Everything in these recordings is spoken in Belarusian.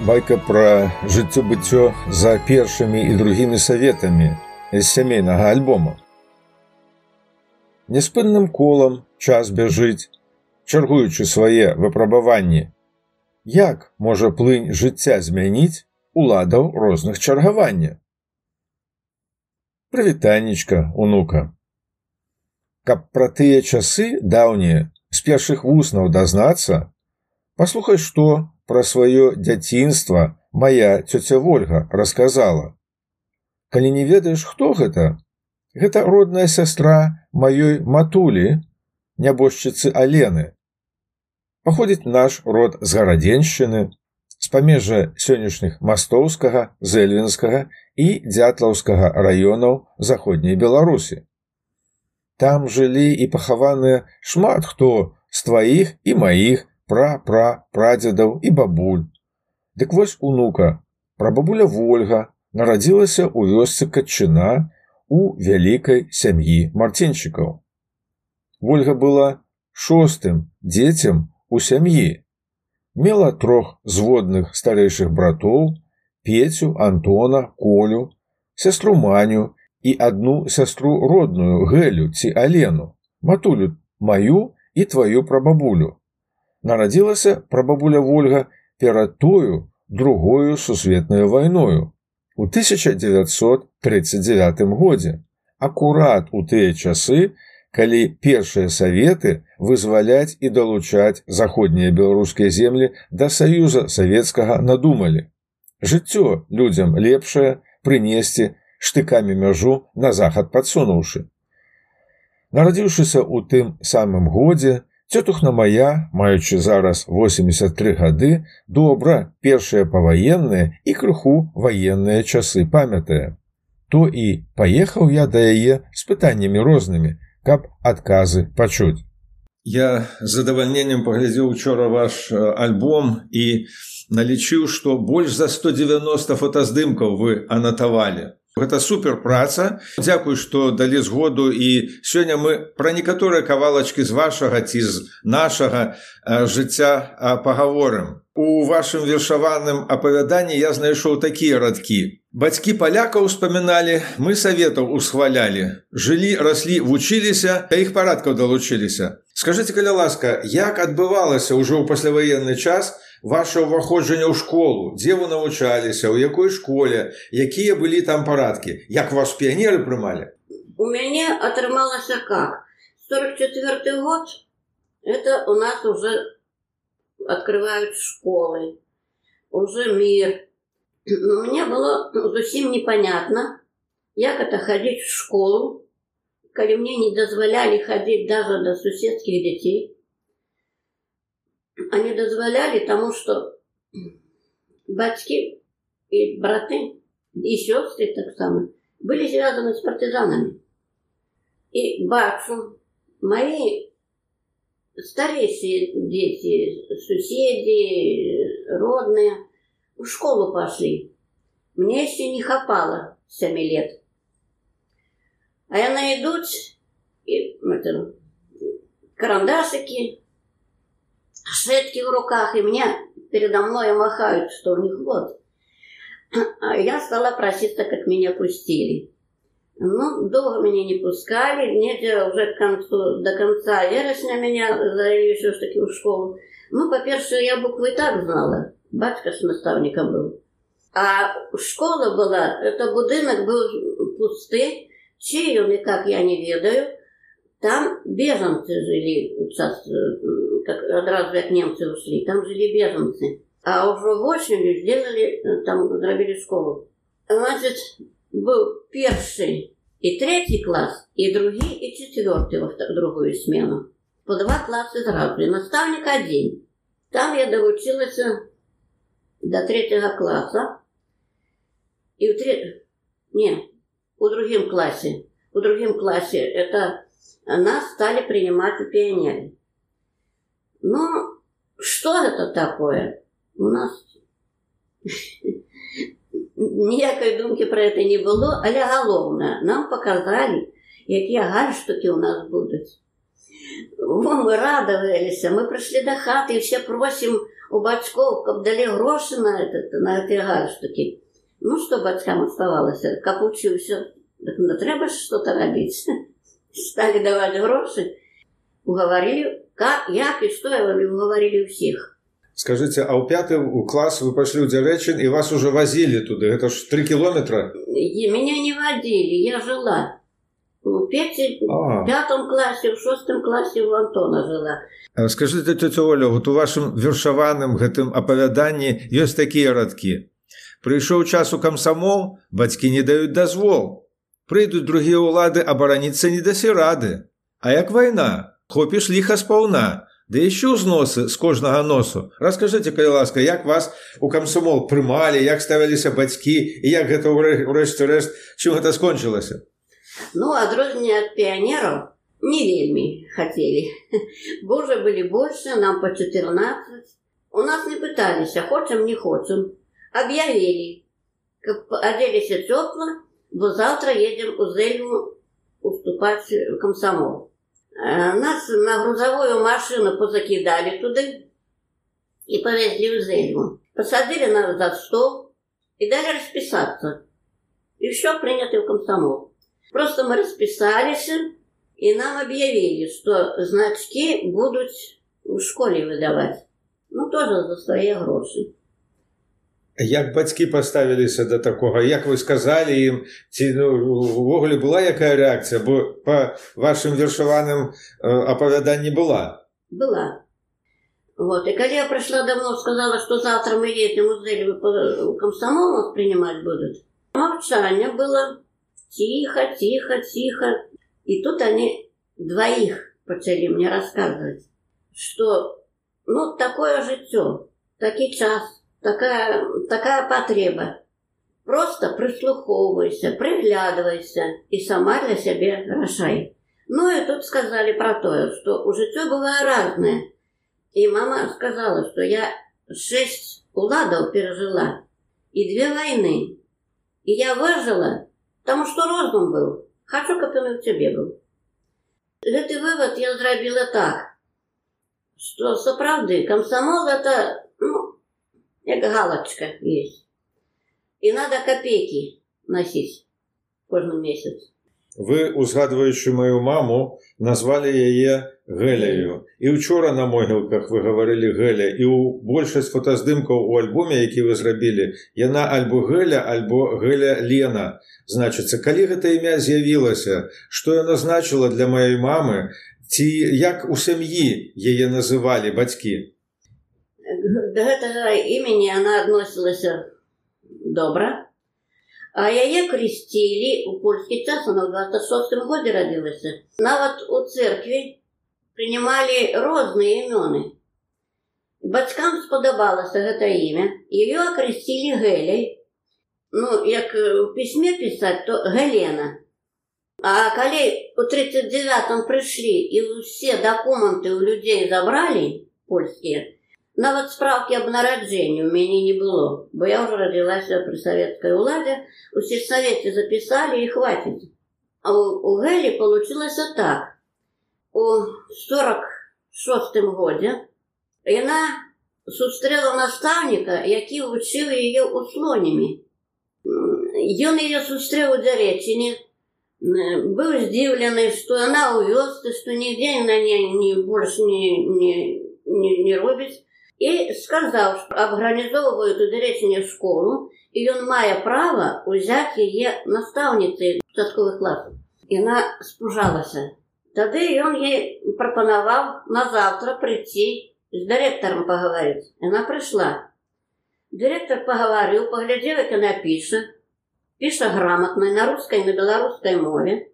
Байка пра жыццё-быццё за першымі і другімі саветамі з сямейнага альбома. Няспынным колам час бяжыць, чаргуючы свае выпрабаванні. Як можа плынь жыцця змяніць уладаў розных чаргавання? Прывітаннічка, унука. Каб пра тыя часы даўнія з першых вуснаў дазнацца, паслухай, што пра сваё дзяцінства мая цёця Вольга расказала. Калі не ведаеш, хто гэта? Гэта родная сястра маёй матулі, нябожчыцы Алены. Паходзіць наш род з Гарадзеншчыны, з памежжа сённяшніх Мастоўскага, Зэльвінскага і Дзятлаўскага раёнаў заходняй Беларусі. Там жылі і пахаваныя шмат хто з тваіх і маіх прадзедаў і бабуль. Дык вось, унука, прабабуля Вольга нарадзілася ў вёсцы Катчына у вялікай сям'і Марцінчыкаў. Вольга была шостым дзецем у сям'і. Мела 3 зводных старэйшых братоў: Пецю, Антона, Колю, сястру Маню і адну сястру родную Гэлю ці Алену, матулю маю і тваю прабабулю. Нарадзілася прабабуля Вольга перад тою другою сусветнаю вайною у 1939 годзе, акурат у тыя часы, калі першыя саветы вызваляць і далучаць заходнія беларускія землі да Саюза Савецкага надумалі. Жыццё людзям лепшае прынесці, штыкамі мяжу на захад падсунуўшы. Нарадзіўшыся ў тым самым годзе, цётухна мая, маючы зараз 83 гады, добра першыя паваенныя і крыху ваенныя часы памятае. То і паехаў я да яе з пытаннямі рознымі, каб адказы пачуць. Я з задавальненнем паглядзеў учора ваш альбом і налічыў, што больш за 190 фотаздымкаў вы анатавалі. Гэта супер праца. Дзякуй, што далі згоду, і сёння мы пра некаторыя кавалачкі з вашага ці з нашага жыцця пагаворым. У вашым вершаваным апавяданні я знайшоў такія радкі. Бацькі палякаў успаміналі, мы саветаў усхвалялі. Жылі, раслі, вучыліся, да іх парадкаў далучыліся. Скажыце, каля ласка, як адбывалася ўжо ў пасляваенны час ваше ўваходжанне ў школу? Дзе вы навучаліся, у якой школе, якія былі там парадкі? Як вас піянеры прымалі? У мяне атрымалася как? 44 год, это у нас уже открывают школы, уже мир. Мне было зусім непонятно, як это ходить в школу, калі мне не дозволяли ходить даже до суседских детей. Они дозволяли, тому что бацькі и браты, и сестры так само, были связаны с партизанами. И бачу, мои старейшие дети, соседи, родные, в школу пошли. Мне еще не хапало 7 лет. А я найдут и карандашики, шетки в руках, и мне передо мной махают, что у них вот. А я стала проситься, как меня пустили. Ну, долго меня не пускали, где-то уже до конца вересня меня завели еще ж таки в школу. Ну, по-перше, я буквы и так знала, батька с наставником был. А школа была, это будинок был пустый, чей он и как я не ведаю. Там беженцы жили, сейчас, как одразу как немцы ушли, там жили беженцы. А уже осенью сделали, там зробили школу. Значит, был первый и 3 класс, и другие, и 4 во другую смену. По 2 класса сразу. И наставник один. Там я доучилась до 3 класса. И у другим классе. У другим классе это нас стали принимать у пионеров. Ну, что это такое? У нас ніякої думки про це не було, але головне, нам показали, які гальштуки у нас будуть. Ми радувалися, ми прийшли до хати і все просимо у бацькоў, каб далі грошы на гэтыя галштукі. Ну, што бацькам аставалася? Каб учыўся, так трэба ж што-то рабіць. Сталі даваць грошы, угаварілі, як і што угаварілі ўсіх. Скажите, а ў 5 класс вы пошли ў Дзярэчын и вас уже возили туда? Это ж 3 километра? Меня не водили, я жила. В 5 классе, в 6 классе у Антона жила. Скажите, тетя Оля, вот у вашым вершаваным гэтым апавяданні ёсць такія радкі. Прыйшоў час у камсамол, бацькі не даюць дазвол. Прыйдуць другія ўлады, абараніцца не дасі рады. А як вайна? Хопіш ліха спаўна. Да еще узносы з кожнага носу. Раскажите, калі ласка, як вас у камсомол прымалі, як ставіліся бацькі, і як гэта ўрэшце-рэшт, чым гэта скончылася? Ну, адрозненне ад піянераў не вельмі хацелі. Бо уже былі больше, нам по 14. У нас не пыталіся, хочам, не хочам. Аб'явілі, каб адзеліся цёпла, бо завтра едем у Зэльму уступаць в камсомол. Нас на грузовую машину позакидали туда и повезли в Зельму. Посадили нас за стол и дали расписаться. И все приняты в комсомол. Просто мы расписались, и нам объявили, что значки будут в школе выдавать. Ну, тоже за свои гроши. Як бацькі паставіліся да такога? Як вы сказалі ім? Ці увогуле была якая рэакцыя? Бо па вашым вершаваным апавяданні была. Была. Вот. И когда я пришла домой, сказала, что завтра мы едем в Зельву, комсомол нас принимать будут. Молчание было. Тихо, тихо, тихо. И тут они двоих начали мне рассказывать, что, ну, такое життё, такий час. Такая потреба. Просто прислуховывайся, приглядывайся и сама для себя решай. Ну и тут сказали про то, что у життя бывает разное. И мама сказала, что я 6 уладов пережила и 2 войны. И я выжила, потому что розум был. Хочу, как он и в тебе был. Этот вывод я сделала так, что соправды комсомол это, ну, як галочка есть. И надо копейки носить кожный месяц. Вы, узгадываючи мою маму, назвали яе Гэляю. І учора на могілках вы гаварылі Гэля. І ў большасць фотаздымкаў у альбоме, які вы зрабілі, яна альбо Гэля, альбо Гэля Лена. Значыцца, калі гэта імя з'явілася, што яно значыла для маёй мамы, ці як у сям'і яе называлі бацькі? До гэтага імені она адносілася добра. А яе крестили у польский час, она в 26-м году родилась. Нават у церкви принимали разные имена. Бацькам сподобалося гэта імя. Ее окрестили Геляй. Ну, як в письме писать, то Гелена. А коли у 39-м пришли и все документы у людей забрали, польские, нават справки об народжении у меня не было, бо я уже родилась при советской уладе, у сельсовете записали и хватит. А у Гели получилось так. У 46-м году она сустрела наставника, який учил ее услонями. Он ее сустрел у Дзярэчыне, был здивленный, что она увёз, что нигде на ней больше не робит. И сказал, что организовывают у Дзярэчыне школу, и он мае право взять ее наставницей початковых классов. И она спужалась. Тогда он ей пропоновал на завтра прийти с директором поговорить. Она пришла. Директор поговорил, поглядел, как она пишет. Пишет грамотно на русской и на белорусской мове.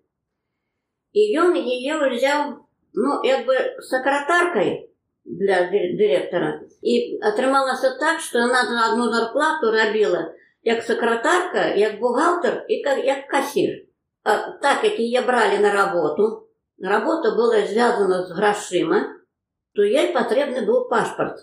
И он ее взял, ну, как бы секретаркой для директора. И отрымалось так, что она на одну зарплату робила, как секретарка, как бухгалтер и как кассир. А так как ее брали на работу, работа была связана с грошима, то ей потребный был паспорт.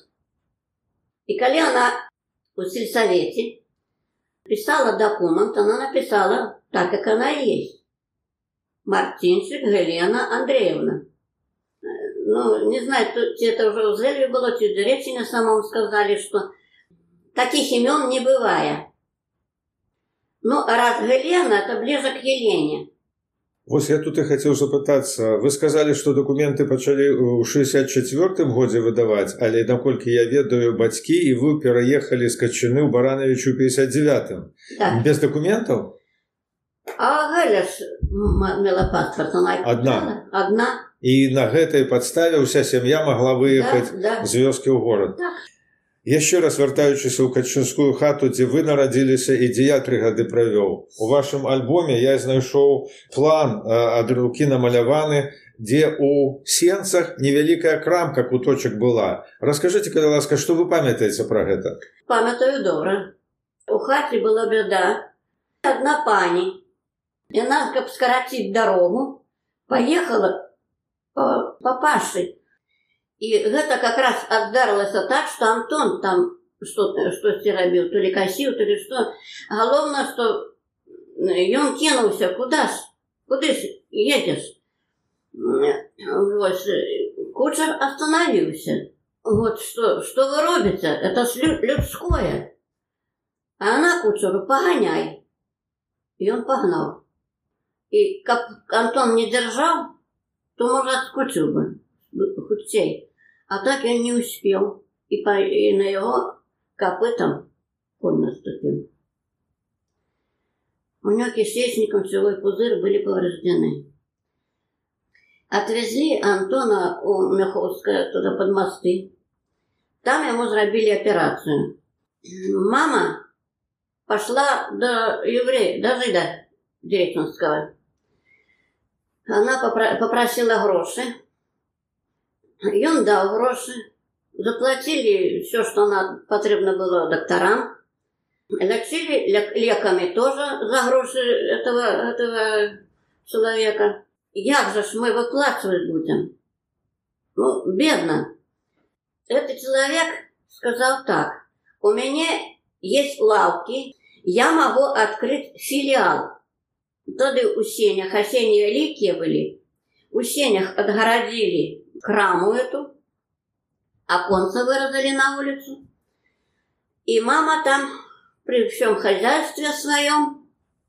И когда она в сельсовете писала документ, она написала так, как она и есть. Мартинчик Елена Андреевна. ну, не знаю, это уже в Зельве было, в Деречине самому сказали, что таких имен не бывает. Ну, а раз Гелена, это ближе к Елене. Вось я тут і хацеў запытацца. Вы сказалі, што дакументы пачалі ў 64-м годзе выдаваць, але, наколькі я ведаю, бацькі і вы пераехалі з Качыны ў Барановичу ў 59-м. Так. Без дакументаў? А Галя ж мела паспорт, она одна. І на гэтай падставе ўся сям'я магла выехаць з вёскі ў горад. Так. Яшчэ раз вяртаючыся ў качынскую хату, дзе вы нарадзіліся і дзе я 3 гады правёў. У вашым альбоме я знайшоў план ад рукі намаляваны, дзе ў сенцах невялікая крамка, куточак была. Раскажыце, калі ласка, што вы памятаеце пра гэта? Памятаю добра. У хаце была бяда. Одна пані. Яна, каб скараціць дарогу, паехала па пашы. И это как раз отдарилось так, что Антон там что-то рабіў, то ли косил, то ли что. Головне, что он кинулся, куда ж едешь? Вот. Кучер остановился. Вот что вы робите? Это ж людское. А она кучеру: погоняй. И он погнал. И как Антон не держал, то, может, отскочил бы худцей. А так он не успел. И на его копытом конь наступил. У него кишечником целый пузырь были повреждены. Отвезли Антона у Миховска туда под мосты. Там ему сделали операцию. Мама пошла до еврея, до жида Дереченского. Она попросила гроши. И он дал гроши. Заплатили все, что потребно было докторам. Лечили леками тоже за гроши этого человека. Як же ж мы выплачивать будем? Ну, бедно. Этот человек сказал так: у меня есть лавки, я могу открыть филиал. Тогда у сенях, а сени великие были, у сенях отгородили краму эту, оконца вырезали на улицу. И мама там при всем хозяйстве своем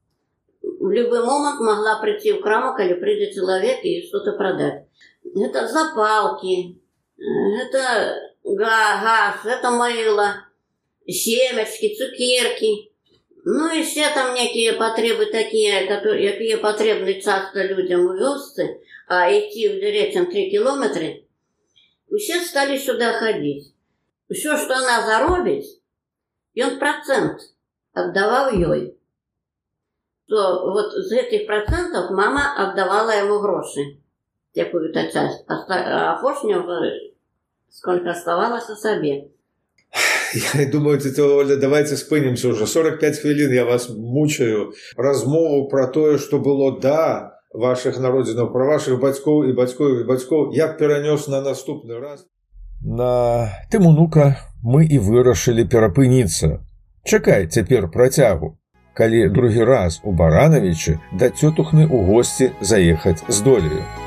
в любой момент могла прийти в краму, когда придет человек и что-то продать. Это запалки, это газ, это мыло, семечки, цукерки. Ну и все там некие потребы такие, которые потребны часто людям в вёсцы, а идти в Деречен 3 километра, все стали сюда ходить. Все, что она заробит, и он процент отдавал ей. То вот з этих процентов мама отдавала ему гроши, какую-то часть, а фошня уже сколько оставалось себе. Я думаю, тетя Оля, давайте спынимся уже. 45 хвилин я вас мучаю. Размову про тое, что было до ваших народзінаў, про ваших бацькоў і бацькоў і бацькоў, я перанёс на наступны раз. На тым унука мы і вырашылі перапыніцца. Чакай цяпер працягу, калі другі раз у Барановичы да цётухны ў госці заехаць здолею.